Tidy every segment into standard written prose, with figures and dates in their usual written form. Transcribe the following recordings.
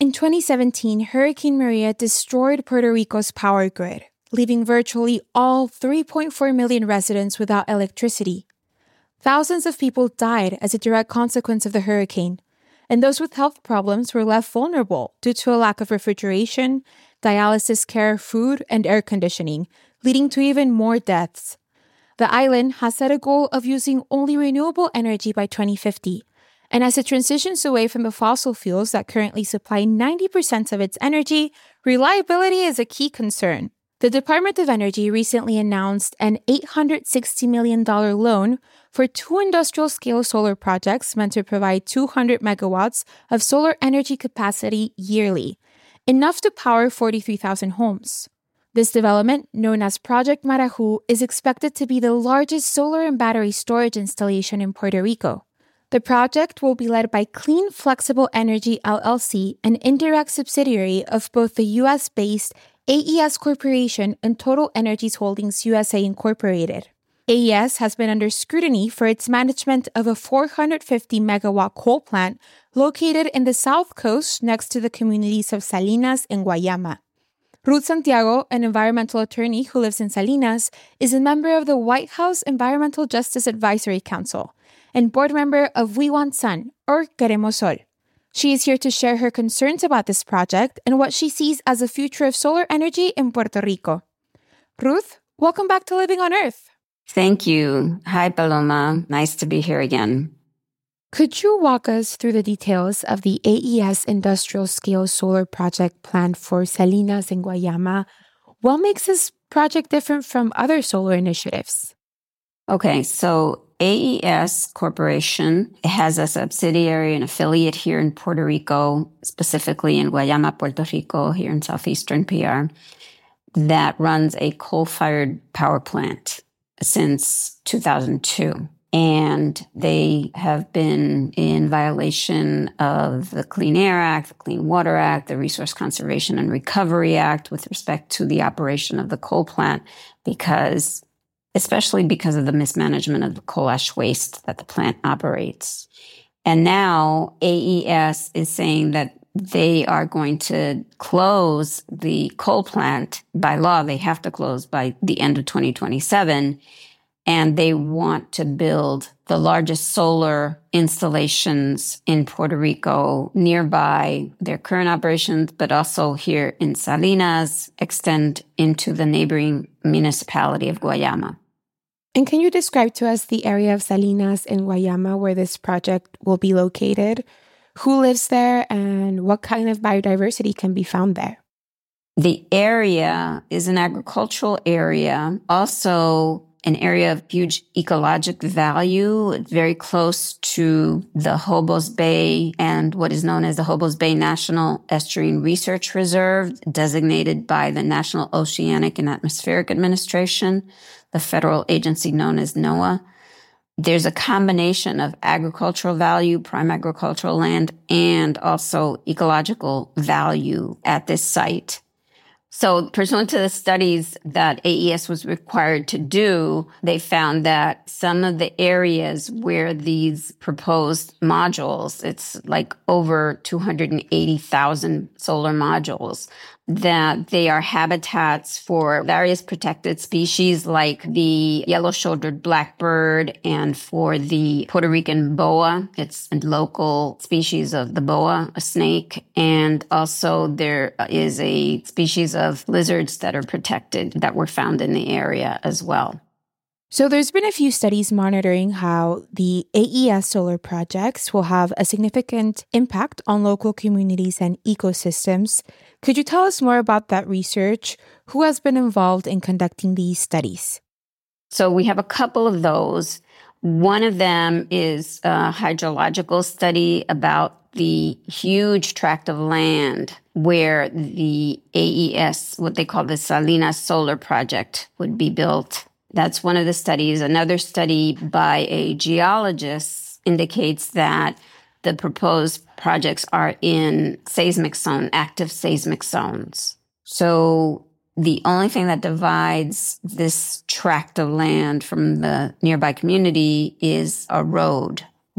In 2017, Hurricane Maria destroyed Puerto Rico's power grid, leaving virtually all 3.4 million residents without electricity. Thousands of people died as a direct consequence of the hurricane, and those with health problems were left vulnerable due to a lack of refrigeration, dialysis care, food, and air conditioning, leading to even more deaths. The island has set a goal of using only renewable energy by 2050, and as it transitions away from the fossil fuels that currently supply 90% of its energy, reliability is a key concern. The Department of Energy recently announced an $860 million loan for 2 industrial-scale solar projects meant to provide 200 megawatts of solar energy capacity yearly, enough to power 43,000 homes. This development, known as Project Marajó, is expected to be the largest solar and battery storage installation in Puerto Rico. The project will be led by Clean Flexible Energy LLC, an indirect subsidiary of both the U.S.-based AES Corporation and Total Energies Holdings USA Incorporated. AES has been under scrutiny for its management of a 450-megawatt coal plant located in the South Coast next to the communities of Salinas and Guayama. Ruth Santiago, an environmental attorney who lives in Salinas, is a member of the White House Environmental Justice Advisory Council and board member of We Want Sun, or Queremos Sol. She is here to share her concerns about this project and what she sees as the future of solar energy in Puerto Rico. Ruth, welcome back to Living on Earth. Thank you. Hi, Paloma. Nice to be here again. Could you walk us through the details of the AES industrial-scale solar project planned for Salinas and Guayama? What makes this project different from other solar initiatives? Okay, so AES Corporation has a subsidiary and affiliate here in Puerto Rico, specifically in Guayama, Puerto Rico, here in southeastern PR, that runs a coal-fired power plant since 2002. And they have been in violation of the Clean Air Act, the Clean Water Act, the Resource Conservation and Recovery Act with respect to the operation of the coal plant, especially because of the mismanagement of the coal ash waste that the plant operates. And now AES is saying that they are going to close the coal plant. By law, they have to close by the end of 2027. And they want to build the largest solar installations in Puerto Rico nearby their current operations, but also here in Salinas, extend into the neighboring municipality of Guayama. And can you describe to us the area of Salinas and Guayama where this project will be located? Who lives there and what kind of biodiversity can be found there? The area is an agricultural area, also an area of huge ecologic value. It's very close to the Hobos Bay and what is known as the Hobos Bay National Estuarine Research Reserve, designated by the National Oceanic and Atmospheric Administration, the federal agency known as NOAA. There's a combination of agricultural value, prime agricultural land, and also ecological value at this site. So pursuant to the studies that AES was required to do, they found that some of the areas where these proposed modules, it's like over 280,000 solar modules, that they are habitats for various protected species like the yellow-shouldered blackbird and for the Puerto Rican boa. It's a local species of the boa, a snake. And also there is a species of lizards that are protected that were found in the area as well. So there's been a few studies monitoring how the AES solar projects will have a significant impact on local communities and ecosystems. Could you tell us more about that research? Who has been involved in conducting these studies? So we have a couple of those. One of them is a hydrological study about the huge tract of land where the AES, what they call the Salinas Solar Project, would be built. That's one of the studies. Another study by a geologist indicates that the proposed projects are in active seismic zones. So the only thing that divides this tract of land from the nearby community is a road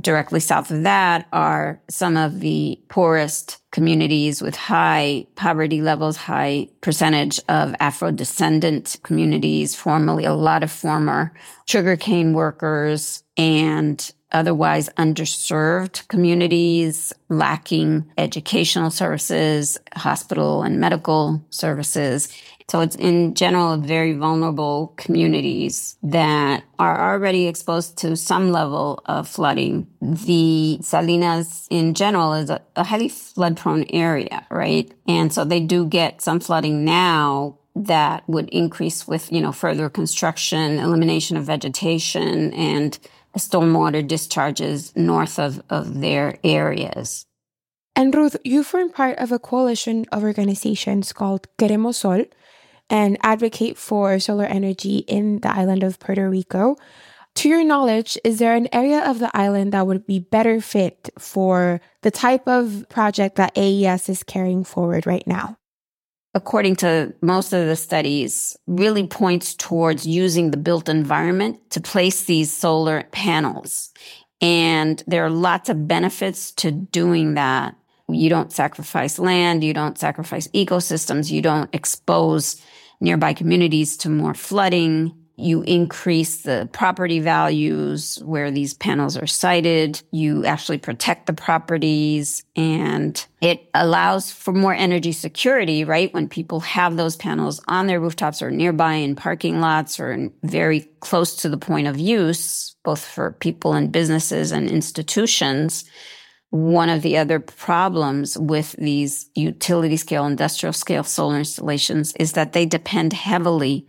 Directly south of that are some of the poorest communities with high poverty levels, high percentage of Afro-descendant communities, a lot of former sugarcane workers, and otherwise underserved communities lacking educational services, hospital and medical services. So it's in general very vulnerable communities that are already exposed to some level of flooding. The Salinas in general is a highly flood-prone area, right? And so they do get some flooding now that would increase with, further construction, elimination of vegetation, and stormwater discharges north of their areas. And Ruth, you form part of a coalition of organizations called Queremos Sol and advocate for solar energy in the island of Puerto Rico. To your knowledge, is there an area of the island that would be better fit for the type of project that AES is carrying forward right now? According to most of the studies, really points towards using the built environment to place these solar panels. And there are lots of benefits to doing that. You don't sacrifice land, you don't sacrifice ecosystems, you don't expose nearby communities to more flooding. You increase the property values where these panels are sited. You actually protect the properties, and it allows for more energy security, right? When people have those panels on their rooftops or nearby in parking lots or very close to the point of use, both for people and businesses and institutions. One of the other problems with these utility scale, industrial scale solar installations is that they depend heavily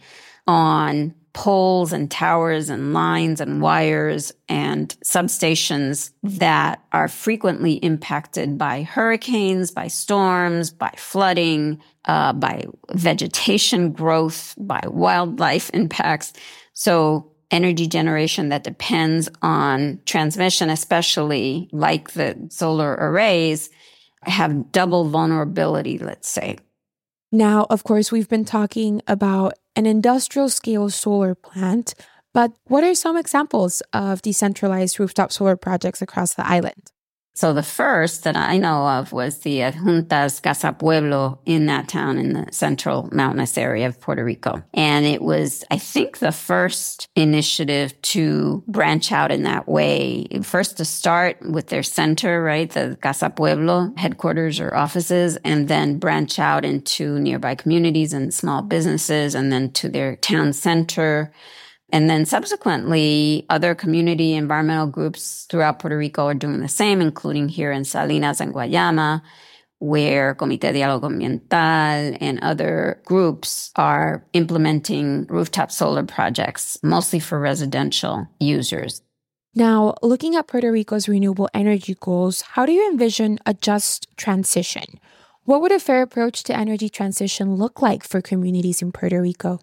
on poles and towers and lines and wires and substations that are frequently impacted by hurricanes, by storms, by flooding, by vegetation growth, by wildlife impacts. So energy generation that depends on transmission, especially like the solar arrays, have double vulnerability, let's say. Now, of course, we've been talking about an industrial scale solar plant, but what are some examples of decentralized rooftop solar projects across the island? So the first that I know of was the Juntas Casa Pueblo in that town in the central mountainous area of Puerto Rico. And it was, I think, the first initiative to branch out in that way. First to start with their center, right, the Casa Pueblo headquarters or offices, and then branch out into nearby communities and small businesses, and then to their town center. And then subsequently, other community environmental groups throughout Puerto Rico are doing the same, including here in Salinas and Guayama, where Comité Diálogo Ambiental and other groups are implementing rooftop solar projects, mostly for residential users. Now, looking at Puerto Rico's renewable energy goals, how do you envision a just transition? What would a fair approach to energy transition look like for communities in Puerto Rico?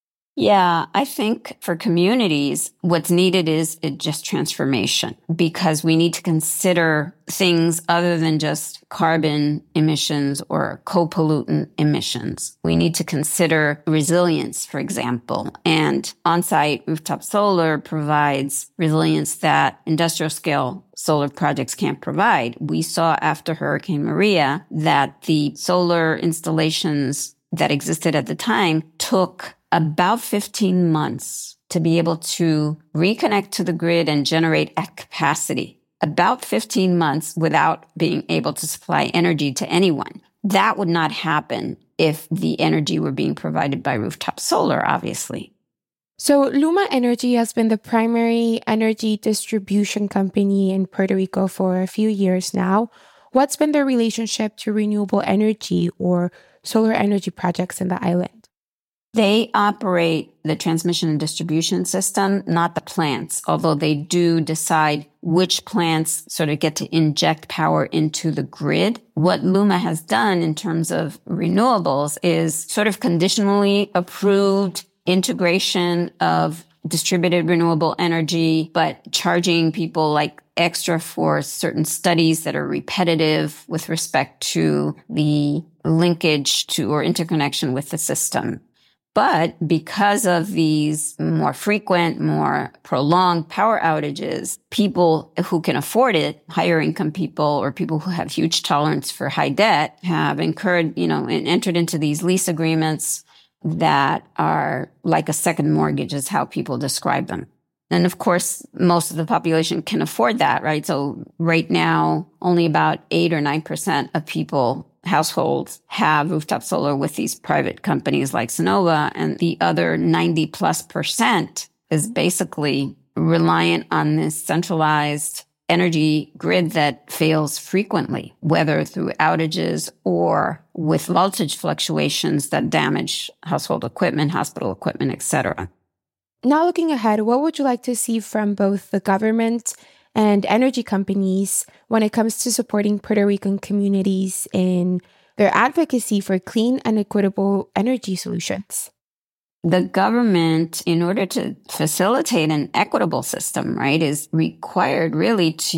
Yeah, I think for communities, what's needed is just transformation, because we need to consider things other than just carbon emissions or co-pollutant emissions. We need to consider resilience, for example, and on-site rooftop solar provides resilience that industrial scale solar projects can't provide. We saw after Hurricane Maria that the solar installations that existed at the time took about 15 months to be able to reconnect to the grid and generate at capacity. About 15 months without being able to supply energy to anyone. That would not happen if the energy were being provided by rooftop solar, obviously. So Luma Energy has been the primary energy distribution company in Puerto Rico for a few years now. What's been their relationship to renewable energy or solar energy projects in the island? They operate the transmission and distribution system, not the plants, although they do decide which plants sort of get to inject power into the grid. What Luma has done in terms of renewables is sort of conditionally approved integration of distributed renewable energy, but charging people like extra for certain studies that are repetitive with respect to the linkage to or interconnection with the system. But because of these more frequent, more prolonged power outages, people who can afford it, higher income people or people who have huge tolerance for high debt, have incurred, and entered into these lease agreements that are like a second mortgage is how people describe them. And of course, most of the population can afford that, right? So right now, only about 8 or 9% of households have rooftop solar with these private companies like Sunnova, and the other 90+% is basically reliant on this centralized energy grid that fails frequently, whether through outages or with voltage fluctuations that damage household equipment, hospital equipment, etc. Now looking ahead, what would you like to see from both the government and energy companies when it comes to supporting Puerto Rican communities in their advocacy for clean and equitable energy solutions? The government, in order to facilitate an equitable system, right, is required really to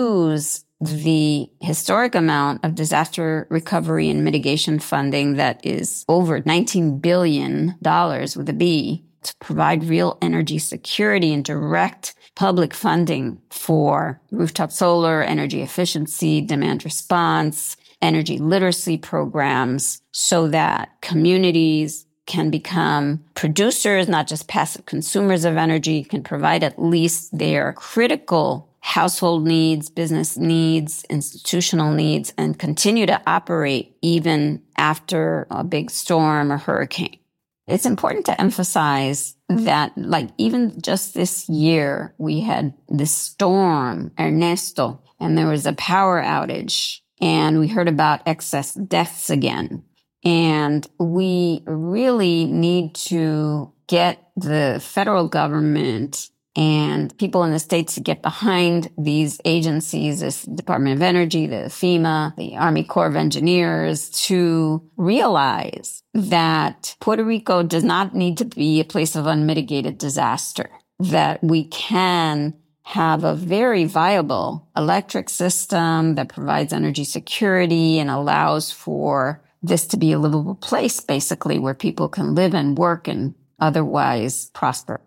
use the historic amount of disaster recovery and mitigation funding that is over $19 billion with a B to provide real energy security and direct public funding for rooftop solar, energy efficiency, demand response, energy literacy programs, so that communities can become producers, not just passive consumers of energy, can provide at least their critical household needs, business needs, institutional needs, and continue to operate even after a big storm or hurricane. It's important to emphasize that, even just this year, we had this storm, Ernesto, and there was a power outage, and we heard about excess deaths again. And we really need to get the federal government and people in the states to get behind these agencies, this Department of Energy, the FEMA, the Army Corps of Engineers, to realize that Puerto Rico does not need to be a place of unmitigated disaster, that we can have a very viable electric system that provides energy security and allows for this to be a livable place, basically, where people can live and work and otherwise prosper.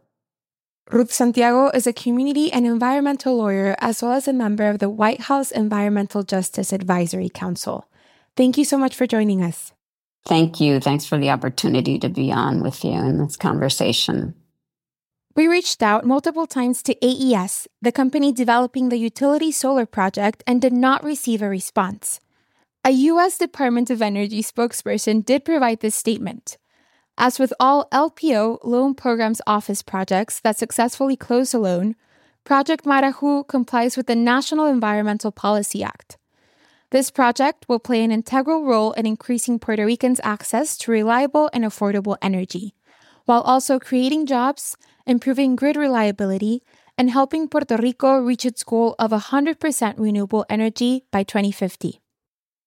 Ruth Santiago is a community and environmental lawyer, as well as a member of the White House Environmental Justice Advisory Council. Thank you so much for joining us. Thank you. Thanks for the opportunity to be on with you in this conversation. We reached out multiple times to AES, the company developing the utility solar project, and did not receive a response. A U.S. Department of Energy spokesperson did provide this statement. As with all LPO Loan Programs Office projects that successfully close a loan, Project Marajó complies with the National Environmental Policy Act. This project will play an integral role in increasing Puerto Ricans' access to reliable and affordable energy, while also creating jobs, improving grid reliability, and helping Puerto Rico reach its goal of 100% renewable energy by 2050.